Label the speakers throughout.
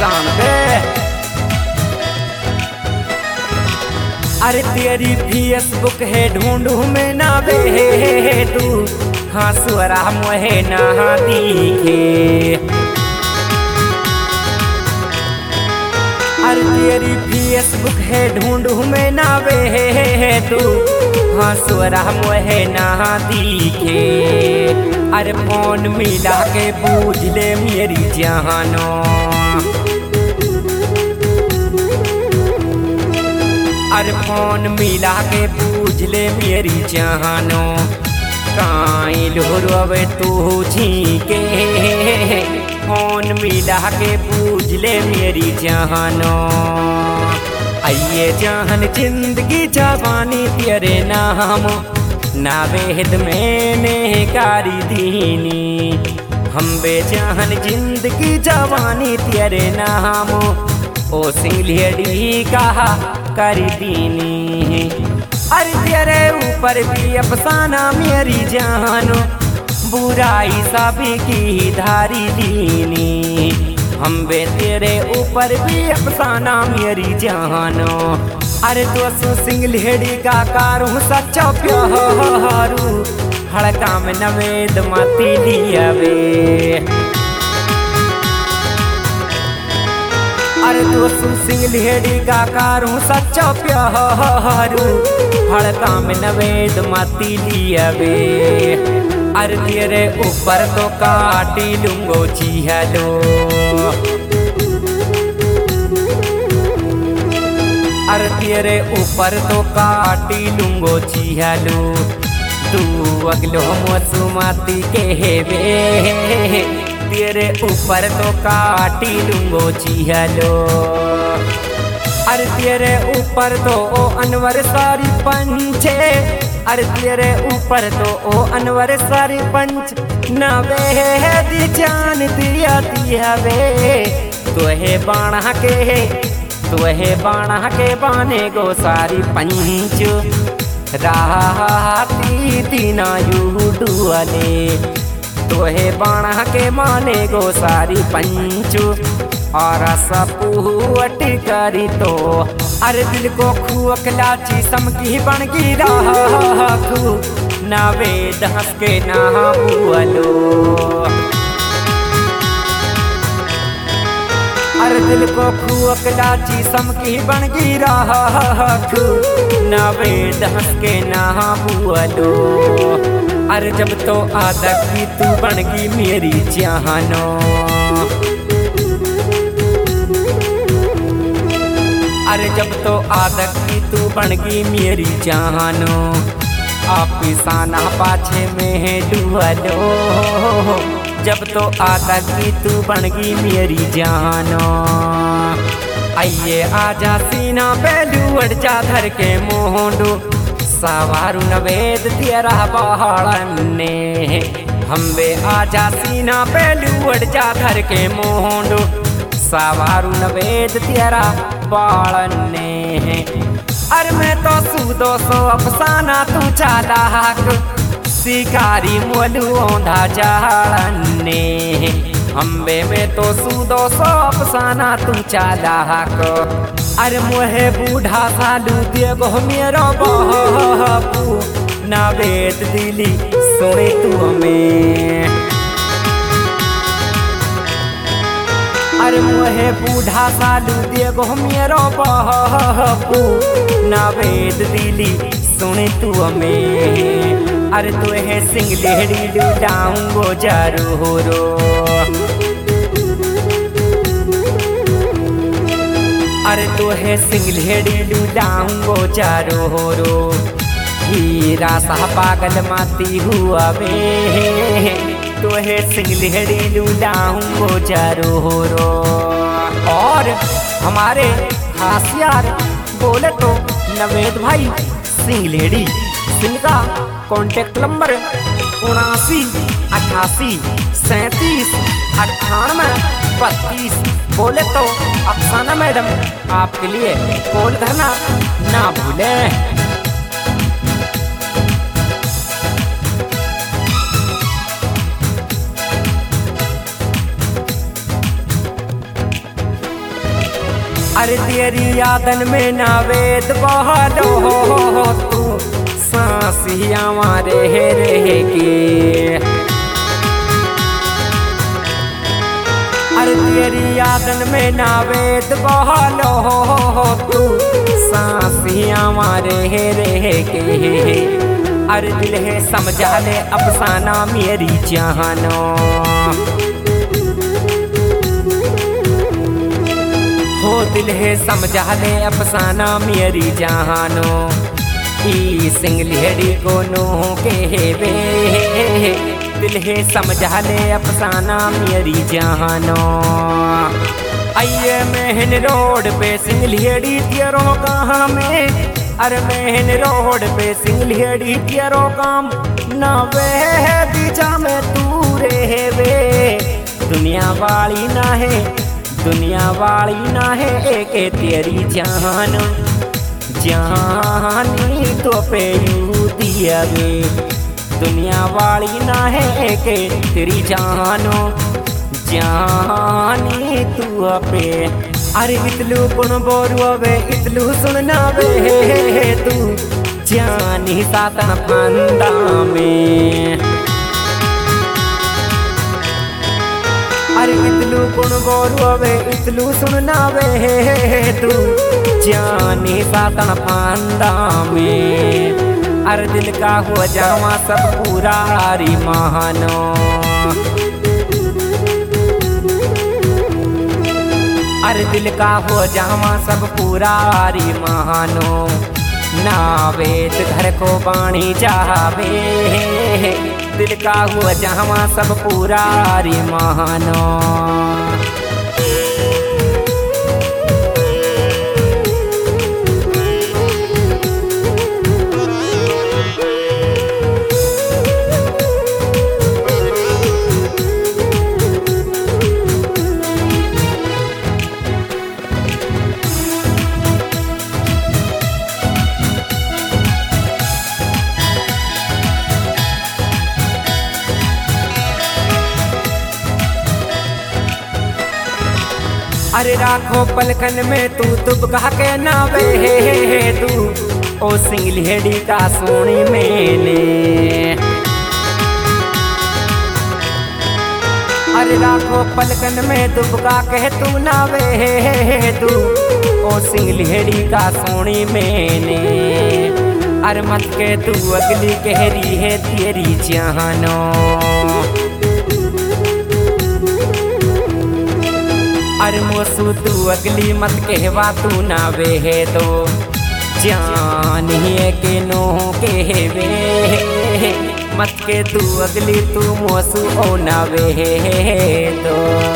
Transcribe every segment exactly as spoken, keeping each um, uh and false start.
Speaker 1: पहचान दे। अरे तेरी फेसबुक है ढूंढू में ना बे तू, हाँ सुअरा मोहे ना दिखे। अरे तेरी फेसबुक है ढूंढू में ना बे तू, हाँ सुअरा मोहे ना दिखे। अरे फोन मिला के पूछ ले मेरी जानो, अरे फोन मिला के पूछ ले मेरी जानो, काई लोरवे तू झीके। फोन मिला के पूछ ले मेरी जानो, आइए जान जिंदगी जवानी तेरे नाम, ना वेद मैंने कारी दीनी। हम बेजान जिंदगी जवानी तेरे नाम, ओ सिंहलेडी कहा करी दीनी। अरे तेरे ऊपर भी अफसाना मेरी जानो, बुराई सभी की धारी दीनी। हम बे तेरे ऊपर भी अफसाना मेरी जानो। अरे दोस्तों सिंहलेडी का कारू सच्चा प्यारू, हड़का में नवेद माती लिया वे। अरे दोस्तों सिंहलेडी का कारू सच्चा प्यारू, हड़का में नवेद माती लिया वे। अरे तेरे ऊपर तो काटी लूंगो चीहलो, अरे तेरे ऊपर तो काटी लूंगो चीहलो। तू अगलो मसुमाती के वे, तेरे ऊपर तो काटी लूंगो चीहलो। अरे तेरे ऊपर तो ओ अनवर सारी पंचे, अरे तेरे ऊपर तो ओ अनवर सारी पंच, ना वे जान दिया दिया वे। तो है बाणा के तो है बाणा के बाने गो सारी पंच, राती तीना यूडुअले। तो है बाणा के माने गो सारी पंच, और सपूट करी तो अरे दिल को खुअकला चीसम की बन की राखू, ना वेद हंस के ना बुअलो। अरे दिल को खुअकला चीसम की बन की राखू, ना वेद हंस के ना बुअलो। अरे जब तो आदत की तू बन गई मेरी जानो, अरे जब तो आदत की तू बन गई मेरी जानो। आप साना पाछे में डुअलो, जब तो आदत की तू बन गई मेरी जानो। आइए आजा सीना बेलू अड़ जा धर के मोहडो, सवारू नवेद तेरा बाड़न ने। हम बे आजा सीना बेलू अड़ जा धर के मोहडो, सवारू नवेद तेरा बाड़न ने। अरे मैं तो सूदो सो अफसाना तू चालाक, शिकारी मोलू औंधा जाड़न ने। अम्बे में तो सूदो सो अफसाना तू चालाक, अरे मोहे बूढ़ा सालू देगो मेरो बापू, ना वेद दिली सुने तू हमें। अरे मोहे बूढ़ा सालू देगो मेरो बापू, ना वेद दिली सुने तू हमें। अरे तू है सिंहलेडी लुटाऊंगो जरूर रो, अरे तू है सिंहलेडी लुटाऊंगो जरूर रो। हीरा सा पागल माती हुआ वे, तो है सिंहलेडी लुटाऊंगो जरूर। और हमारे खास यार बोले तो नवेद भाई सिंहलेडी, जिनका कॉन्टेक्ट नंबर उनासी अट्ठासी सैंतीस अट्ठानवे बत्तीस। बोले तो अफसाना मैडम आपके लिए कॉल करना ना भूलें। अरे तेरी यादन में ना वेद बहालो हो तू सांसिया मारे रह के। अरे तेरी यादन में ना वेद बहालो हो तू सांसिया मारे रह के। अरे दिल है समझा ले अफसाना मेरी जानो, हो दिल है समझा ले अफसाना मेरी जानो। ई सिंगलेड़ी को नो के वे दिल है समझा ले अफसाना मेरी जानो। आइए मेहन रोड पे सिंगलेड़ी तेरो कहाँ में, अरे मेहन रोड पे सिंगलेड़ी तेरो काम ना वे बीचा में तू रे वे। दुनिया वाली ना है दुनिया वाली ना है एक तेरी जान, जानी तो पे यू दिया वे। दुनिया वाली ना है एक तेरी जानो, जानी तू पे। अरे इतलू पुन बोरुआ वे इतलू सुनना वे तू जानी सातन फंदा में। अरे इतलू पुन बोरुआ वे इतलू सुनना वे तू जानी सातन फंदा में। अरे दिल का हो जावा सब पूरा री महानो, अरे दिल का हो जावा सब पूरा री महानो। ना वेद घर को बाणी जावे दिल का हो जावा सब पूरा री महानो। अरे राखो पलकन में तू दुबका के ना वे तू ओ सिंगलेड़ी का सोनी मैंने। अरे राखो पलकन में दुबका के तू ना वे तू ओ सिंगलेड़ी का सोनी मैंने। अरे मत के तू अगली कहरी है तेरी जानो, अरे मोसू तू अगली मत कहवा तू ना वे तो जान ही के नो के वे। मत के तू अगली तू मोसू ओ ना वे तो।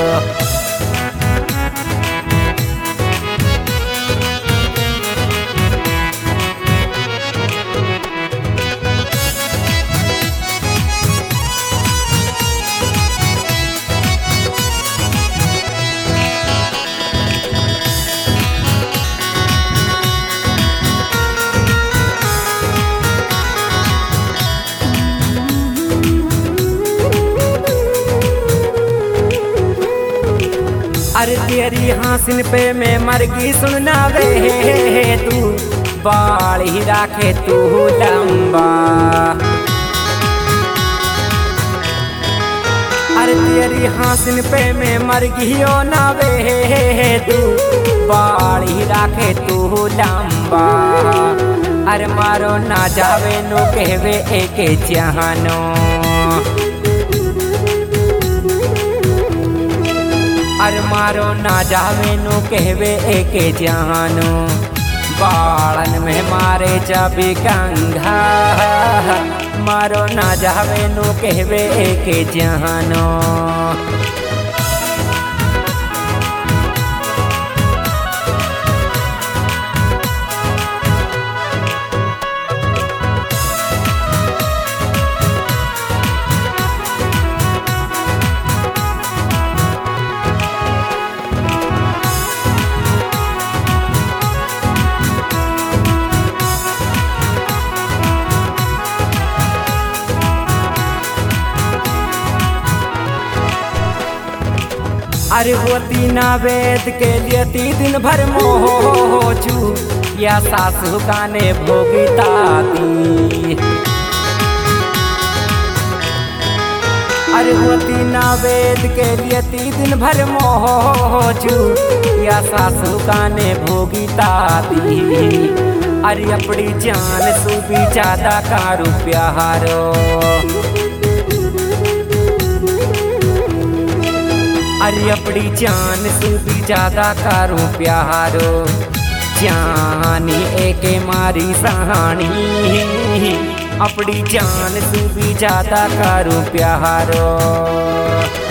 Speaker 1: अरे तेरी हासिन पे मैं मरगी सुनना वे तू बाल ही राखे तू लंबा। अरे तेरी हासिन पे मैं मरगी हो ना वे तू बाल ही राखे तू लंबा। अरे मारो ना जावे नो कहवे एक जानो, अरे मारो ना जावे नो कहवे एक जानो। बालन में मारे जाबी कंघा मारो ना जावे नो कहवे एक जानो। अरे होती ना वेद के लिए ती दिन भर मोचू या सासू गाने भोगिताती। अरे होती ना वेद के लिए ती दिन भर मोचू या सासू गाने भोगिताती। अरे अपनी जान सु भी ज्यादा कारू प्यारो। अरे अपनी जान सु भी ज्यादा कारू प्यारो। जानी एक मारी सहानी अपनी जान सु भी ज्यादा कारू प्यारो।